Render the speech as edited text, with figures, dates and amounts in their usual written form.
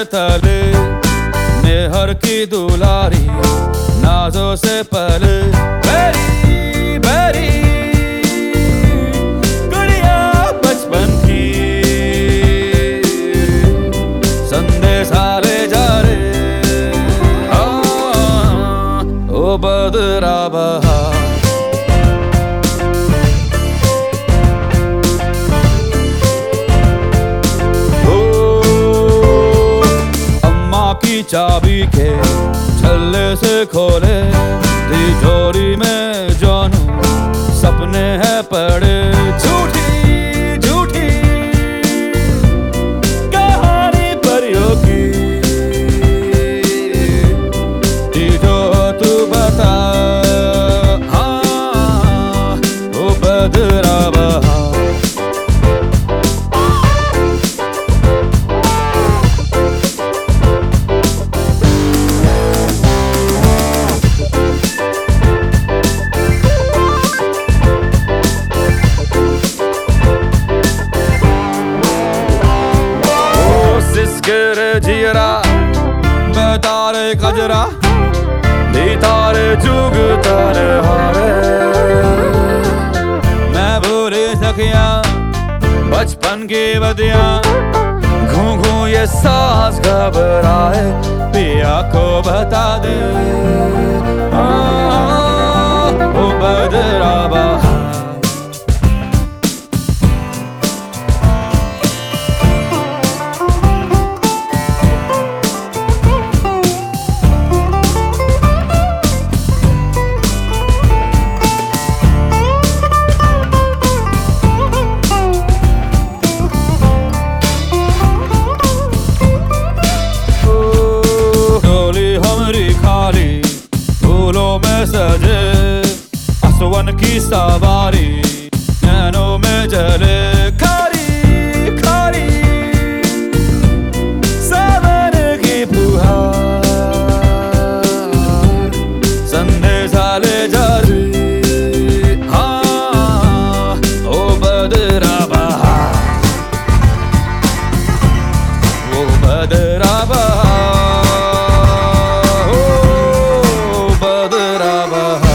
तले मेहर की दुलारी नाजों से पले बेरी बेरी गुड़िया बचपन की संदेशा ले जा रे ओ बदरा बहार की चाबी के छल्ले से खोले तिजोरी में जानू सपने हैं पड़े झूठी झूठी कहानी परियों की जो तू बता हाँ वो बदरा बहार जियरा बेतारे कजरा तारे जुग तारे हारे मैं भूल सकिया बचपन की बदियां घूं घूं ये सांस घबराए पिया को बता दे ओ बदरा बहार फूलों में सजे आसवन की सवारी नैनों में जले खारी खारी सावन की फुहार संदेशा ले जा रे हाँ ओ बदरा बहार ओ बदरा बहार